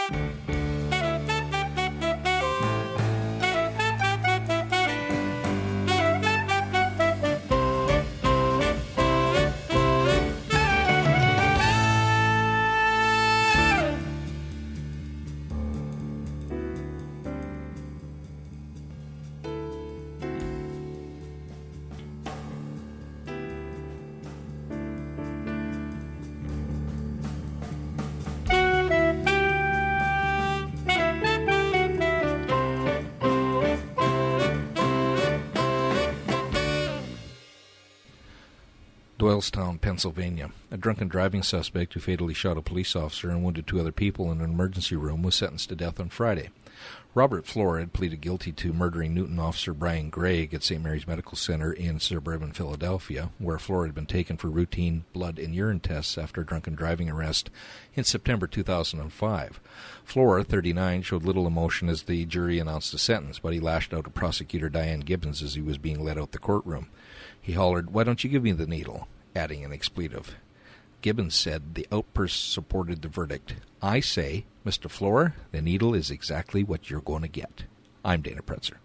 Doylestown, Pennsylvania. A drunken driving suspect who fatally shot a police officer and wounded 2 other people in an emergency room was sentenced to death on Friday. Robert Flora had pleaded guilty to murdering Newton officer Brian Gregg at St. Mary's Medical Center in suburban Philadelphia, where Flora had been taken for routine blood and urine tests after a drunken driving arrest in September 2005. Flora, 39, showed little emotion as the jury announced the sentence, but he lashed out at prosecutor Diane Gibbons as he was being led out the courtroom. He hollered, "Why don't you give me the needle?" adding an expletive. Gibbons said the outburst supported the verdict. "I say, Mr. Flora, the needle is exactly what you're going to get." I'm Dana Pretzer.